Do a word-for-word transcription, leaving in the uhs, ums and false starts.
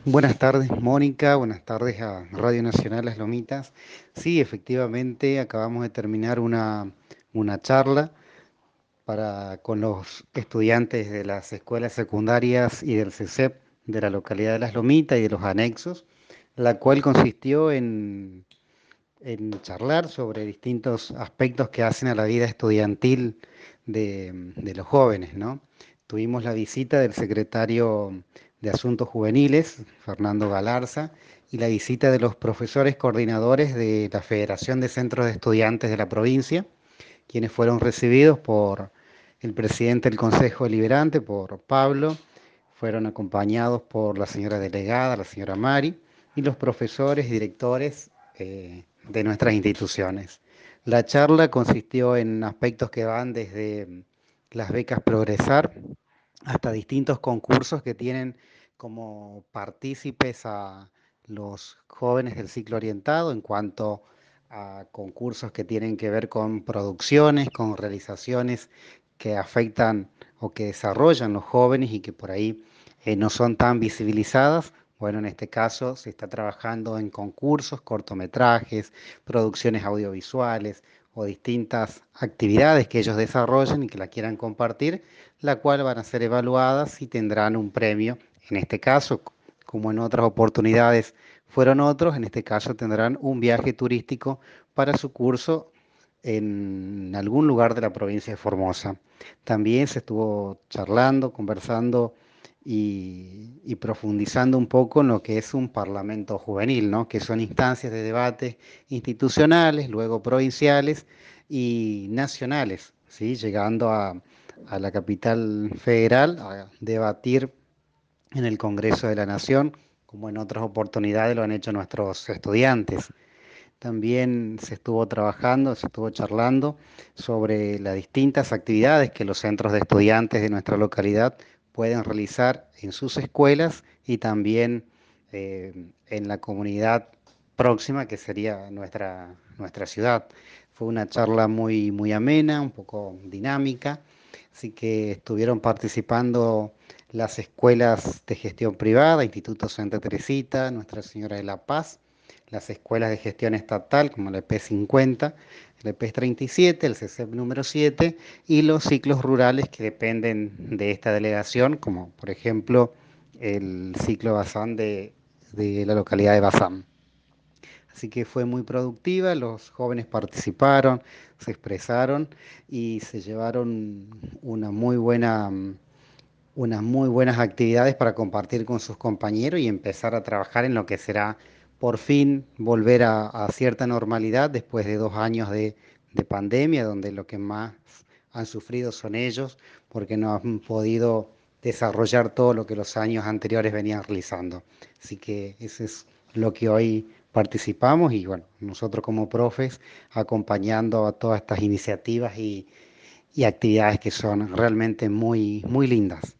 Buenas tardes, Mónica. Buenas tardes a Radio Nacional Las Lomitas. Sí, efectivamente, acabamos de terminar una, una charla para, con los estudiantes de las escuelas secundarias y del C E C E P de la localidad de Las Lomitas y de los anexos, la cual consistió en, en charlar sobre distintos aspectos que hacen a la vida estudiantil de, de los jóvenes, ¿no? Tuvimos la visita del secretario de Asuntos Juveniles, Fernando Galarza, y la visita de los profesores coordinadores de la Federación de Centros de Estudiantes de la provincia, quienes fueron recibidos por el presidente del Consejo Deliberante, por Pablo, fueron acompañados por la señora delegada, la señora Mari, y los profesores y directores eh, de nuestras instituciones. La charla consistió en aspectos que van desde las becas Progresar hasta distintos concursos que tienen como partícipes a los jóvenes del ciclo orientado en cuanto a concursos que tienen que ver con producciones, con realizaciones que afectan o que desarrollan los jóvenes y que por ahí eh, no son tan visibilizadas. Bueno, en este caso se está trabajando en concursos, cortometrajes, producciones audiovisuales o distintas actividades que ellos desarrollen y que la quieran compartir, la cual van a ser evaluadas y tendrán un premio. En este caso, como en otras oportunidades fueron otros, en este caso tendrán un viaje turístico para su curso en algún lugar de la provincia de Formosa. También se estuvo charlando, conversando y, y profundizando un poco en lo que es un parlamento juvenil, ¿no? Que son instancias de debate institucionales, luego provinciales y nacionales, ¿sí? Llegando a, a la capital federal a debatir en el Congreso de la Nación, como en otras oportunidades lo han hecho nuestros estudiantes. También se estuvo trabajando, se estuvo charlando sobre las distintas actividades que los centros de estudiantes de nuestra localidad pueden realizar en sus escuelas y también eh, en la comunidad próxima que sería nuestra, nuestra ciudad. Fue una charla muy, muy amena, un poco dinámica, así que estuvieron participando las escuelas de gestión privada, Instituto Santa Teresita, Nuestra Señora de la Paz, las escuelas de gestión estatal como el E P cincuenta, el E P treinta y siete, el C E C E P número siete y los ciclos rurales que dependen de esta delegación, como por ejemplo el ciclo Bazán de, de la localidad de Bazán. Así que fue muy productiva, los jóvenes participaron, se expresaron y se llevaron una muy buena, unas muy buenas actividades para compartir con sus compañeros y empezar a trabajar en lo que será por fin volver a, a cierta normalidad después de dos años de, de pandemia, donde lo que más han sufrido son ellos, porque no han podido desarrollar todo lo que los años anteriores venían realizando. Así que eso es lo que hoy participamos y bueno, nosotros como profes acompañando a todas estas iniciativas y, y actividades que son realmente muy, muy lindas.